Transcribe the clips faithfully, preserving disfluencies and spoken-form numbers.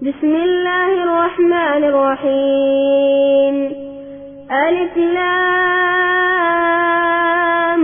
بسم الله الرحمن الرحيم. ألف لام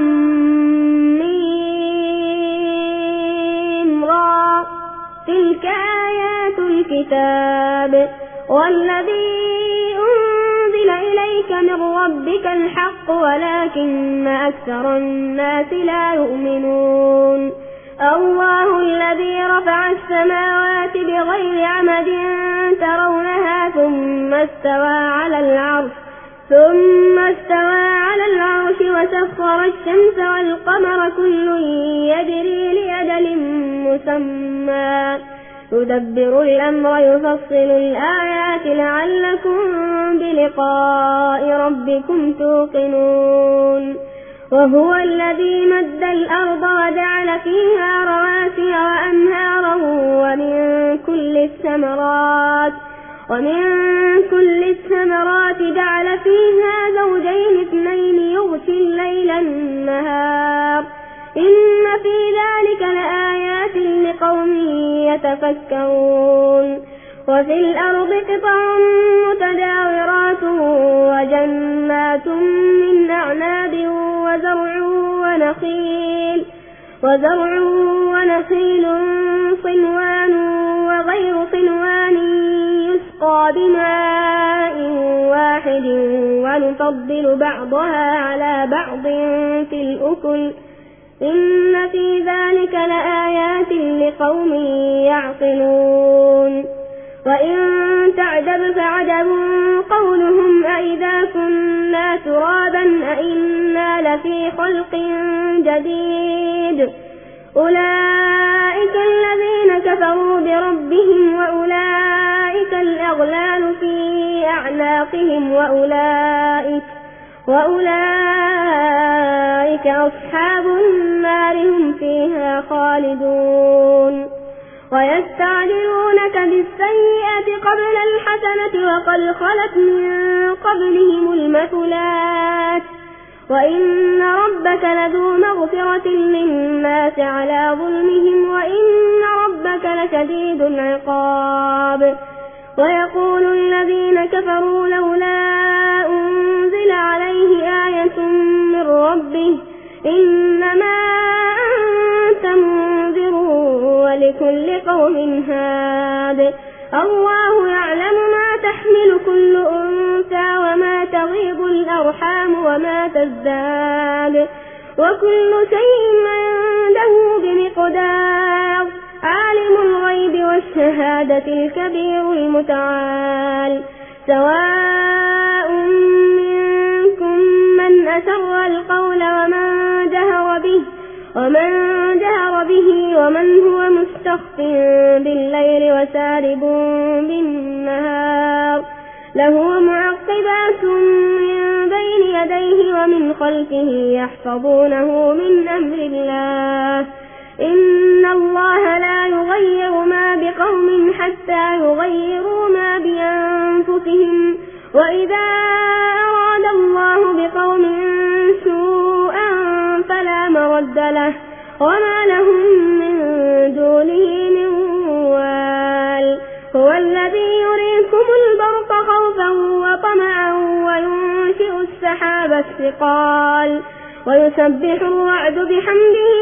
ميم را، تلك آيات الكتاب والذي أنزل إليك من ربك الحق ولكن أكثر الناس لا يؤمنون. الله الذي رفع السماوات بغير عمد ترونها ثم استوى على العرش ثم استوى على العرش وسخر الشمس والقمر كل يجري لأجل مسمى يدبر الأمر يفصل الآيات لعلكم بلقاء ربكم توقنون. وهو الذي مد الأرض وجعل فيها رواسي وأنهارا ومن كل الثمرات ومن كل الثمرات جعل فيها زوجين اثنين يغشي الليل النهار إن في ذلك لآيات لقوم يتفكرون. وفي الأرض قطع متجاورات وجنات من أعناب وزرع ونخيل وزرع ونخيل صنوان وغير صنوان يسقى بماء واحد ونفضل بعضها على بعض في الأكل إن في ذلك لآيات لقوم يعقلون. وإن تعجب فعجب قولهم أئذا كنا ترابا أئنا لفي خلق جديد أولئك الذين كفروا بربهم وأولئك الأغلال في أعناقهم وأولئك وأولئك أصحاب النار هم فيها خالدون. ويستعجلونك بالسيئة قبل الحسنة وقد خلت من قبلهم المثلات وإن ربك لذو مغفرة للناس على ظلمهم وإن ربك لشديد العقاب. ويقول الذين كفروا لولا أنزل عليه آية من ربه إنما أنت منذر ولكل قوم هاد الله يعلم ما تحمل كل أنثى وما تغيض الأرحام وما تزداد وكل شيء عنده بمقدار. عالم الغيب والشهادة الكبير المتعال. سواء منكم من أسر القول ومن جهر به ومن جهر به ومن هو مستخف بالليل وسارب بالنهار له معقبات من بين يديه ومن خلفه يحفظونه من أمر الله إن الله لا يغير ما بقوم حتى يغيروا ما بأنفسهم وإذا أراد الله بقوم سوءا فلا مرد له وما لهم من دونه من وال. هو الذي يريكم البرق خوفا وطمعا وينشئ السحاب الثقال ويسبح الرعد بحمده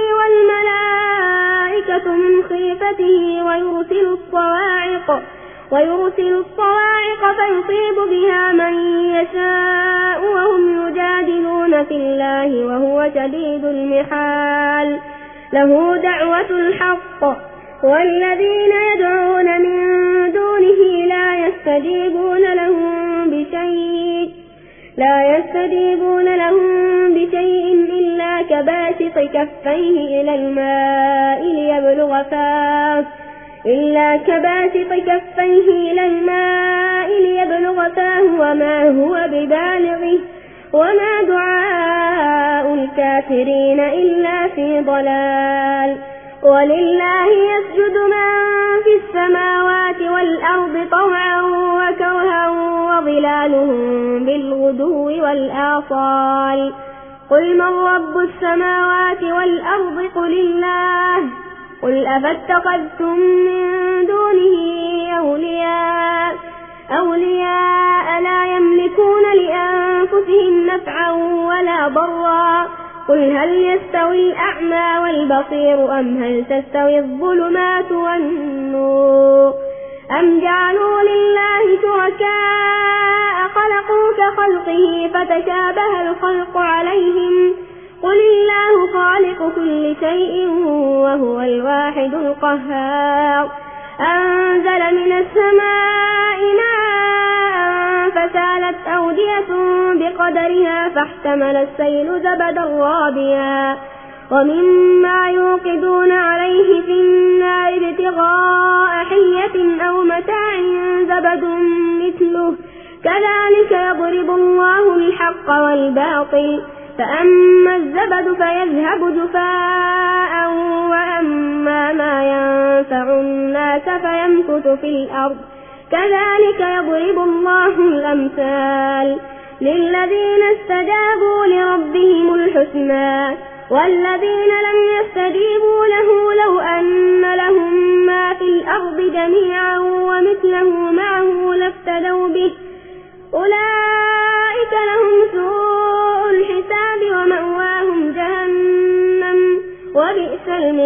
والملائكة من خيفته ويرسل الصواعق ويرسل الصواعق فيصيب بها من يشاء وهم يجادلون في الله وهو شديد المحال. له دعوة الحق والذين يدعون من دونه لا يستجيبون لهم بشيء لا يستجيبون لهم بشيء إلا كباسط كفيه إلى الماء ليبلغ فاه إلا كباسط كفيه إلى الماء ليبلغ فاه وما هو ببالغه وما دعاء الكافرين إلا في ضلال. ولله يسجد من في السماوات والأرض طوعا وكرها وظلالهم بالغدو والآصال. قل من رب السماوات والأرض قل الله قل أفاتخذتم من دونه أولياء ضرا قل هل يستوي الأعمى والبصير أم هل تستوي الظلمات والنور أم جعلوا لله شركاء خلقوا كخلقه فتشابه الخلق عليهم قل الله خالق كل شيء وهو الواحد القهار أنزل من السماء ماء فسالت أودية بقدرها فاحتمل السيل زبدا رابيا ومما يوقدون عليه في النار ابتغاء حية أو متاع زبد مثله كذلك يضرب الله الحق والباطل فأما الزبد فيذهب جفاء وأما ما ينفع الناس فيمكث في الأرض كذلك يضرب الله الأمثال للذين استجابوا لربهم الحسنى والذين لم يستجيبوا له لو أن لهم ما في الأرض جميعا ومثله معه لافتدوا به أولئك لهم سوء الحساب ومأواهم جهنم وبئس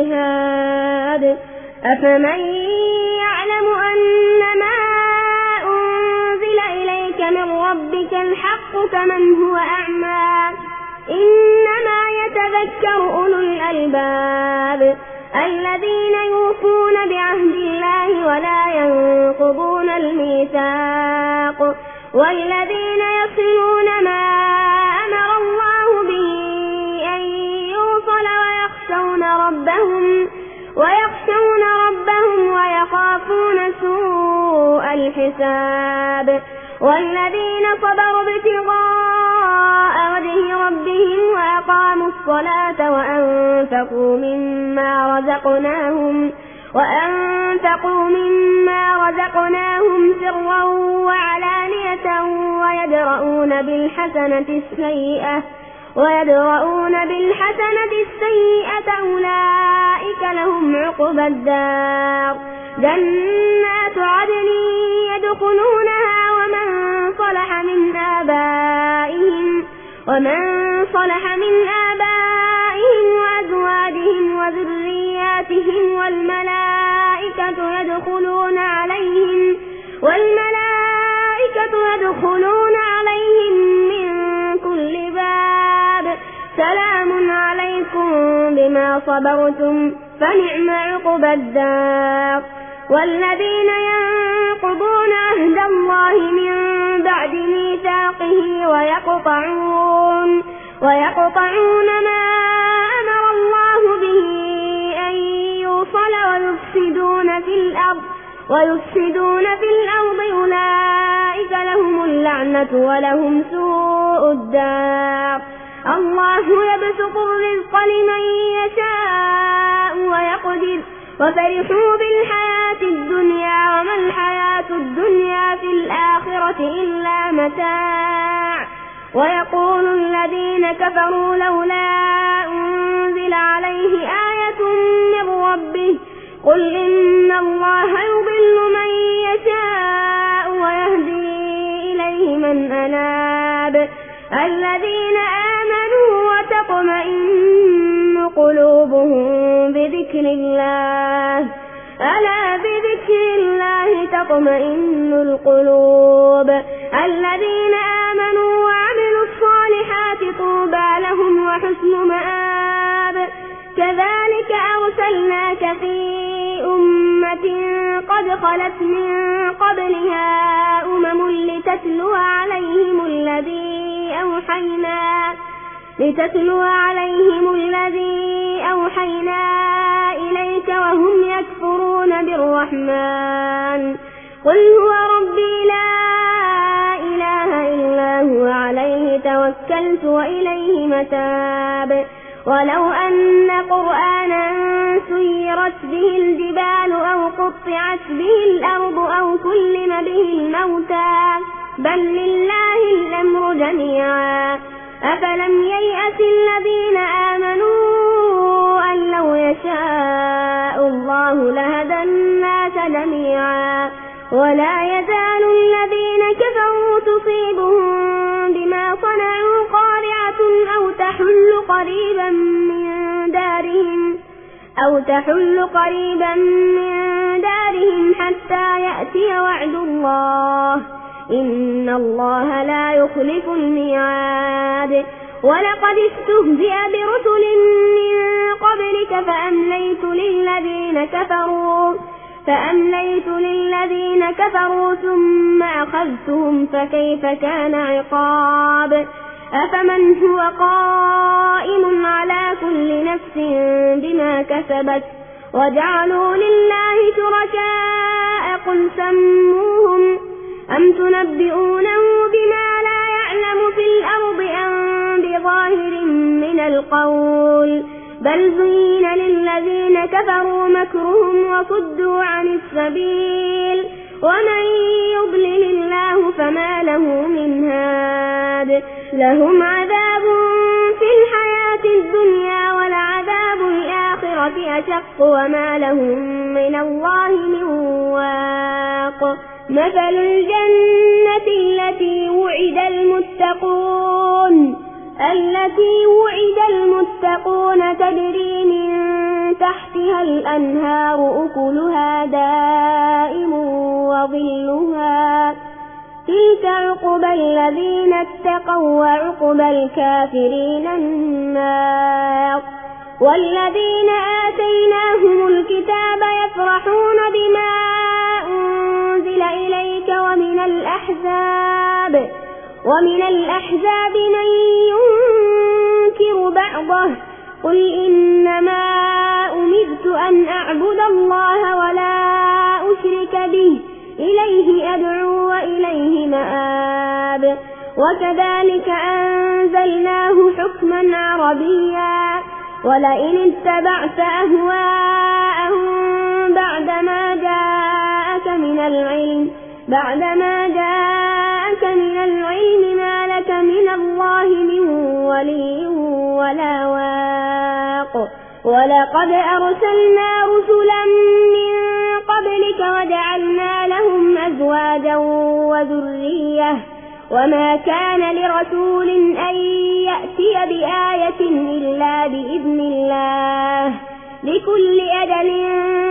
المهاد أفمن يعلم أن ما أنزل إليك من ربك الحق كمن هو أعمى إنما يتذكر أولو الألباب الذين يوفون بعهد الله ولا ينقضون الميثاق والذين يصلون ما أمر الله به أن يوصل ويخشون ربهم ويخشون ربهم ويخافون سوء الحساب والذين صبروا ابتغاء وجه ربهم وأقاموا الصلاة وأنفقوا مما رزقناهم وأنفقوا مما رزقناهم سرا وعلانية ويدرؤون بالحسنة السيئة ويدرؤون بالحسنة السيئة أولئك لهم عقبى الدار جنات عدن يدخلونها ومن صلح من آبائهم ومن صلح من آبائهم وأزواجهم وذرياتهم والملائكة يدخلون عليهم والملائكة يدخلون عليهم من كل باب سلام عليكم بما صبرتم فنعم عقبى الدار والذين ينقضون عهد الله من بعد ميثاقه ويقطعون ويقطعون ما أمر الله به أن يوصل ويفسدون في الأرض ويفسدون في الأرض أولئك لهم اللعنة ولهم سوء الدار الله يبسط الرزق لمن يشاء ويقدر وفرحوا بالحياة الدنيا وما الحياة الدنيا في الآخرة إلا متاع ويقول الذين كفروا لولا أنزل عليه آية من ربه قل إن الله يضل من يشاء ويهدي إليه من أناب الذين آمنوا وتطمئن قلوبهم بذكر الله ألا بذكر الله تطمئن القلوب الذين آمنوا وعملوا الصالحات طوبى لهم وحسن مآب كذلك أرسلناك في أمة قد خلت من قبلها أمم لتتلو عليهم الذي أوحينا لتتلو عليهم الذي أوحينا إليك وهم يكفرون بالرحمن قل هو ربي لا إله إلا هو عليه توكلت وإليه متاب ولو أن قرآنا سيرت به الجبال أو قطعت به الأرض أو كلم به الموتى بل لله الأمر جميعا أفلم ييأس الذين آمنوا أن لو يشاء الله لهدى الناس جميعا ولا يزال الذين كفروا تصيبهم بما صنعوا قارعة أو تحل قريبا من دارهم أو تحل قريبا من دارهم حتى يأتي وعد الله إن الله لا يخلف الميعاد ولقد استهزئ برسل من قبلك فأمليت للذين كفروا فأمليت للذين كفروا ثم أخذتهم فكيف كان عقاب أفمن هو قائم على كل نفس بما كسبت وجعلوا لله شركاء قل سموهم أم تنبئونه بما لا يعلم في الأرض أم بظاهر من القول بل زين للذين كفروا مكرهم وصدوا عن السبيل ومن يضلل الله فما له من هاد لهم عذاب في الحياة الدنيا ولعذاب الآخرة أشق وما لهم من الله من واق مثل الجنة التي وعد المتقون التي وعد المتقون تجري من تحتها الأنهار أكلها دائم وظلها تلك عقبى الذين اتقوا وعقبى الكافرين النار والذين آتيناهم الكتاب يفرحون بما أنزل إليك ومن الأحزاب ومن الأحزاب من ينكر بعضه قل إنما أمرت أن أعبد الله ولا أشرك به إليه أدعو وإليه مآب وكذلك أنزلناه حكما عربيا ولئن اتبعت أهواءهم بعدما جاءك من العلم بعدما جاءك من العلم ما لك من الله من ولي ولا واق ولقد أرسلنا رسلا من قبلك وجعلنا لهم أزواجا وذرية وما كان لرسول أن يأتي بآية إلا بإذن الله لكل أجل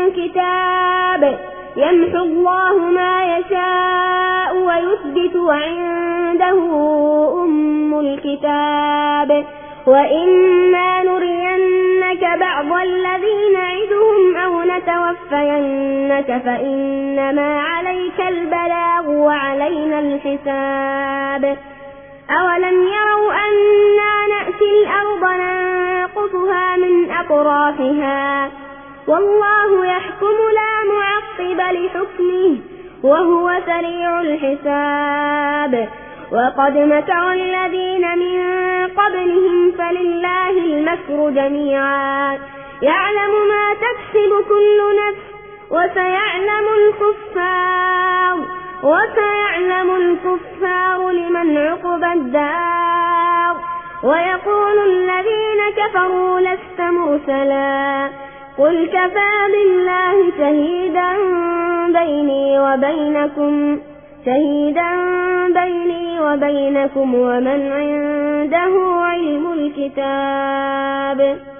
كتاب يمحو الله ما يشاء ويثبت وعنده أم الكتاب وإما نرينك بعض الذي نعدهم أو نتوفينك فإنما عليك البلاغ وعلينا الحساب أولم يروا أنا نأتي الأرض ننقصها من أطرافها والله يحكم لا معقب لحكمه وهو سريع الحساب وقد مكر الذين من قبلهم فلله المكر جميعا يعلم ما تكسب كل نفس وسيعلم الكفار وسيعلم الكفار لمن عقبى الدار ويقول الذين كفروا لست مرسلا قل كفى بالله شهيدا بيني وبينكم شهيدا بيني وبينكم ومن عنده علم الكتاب.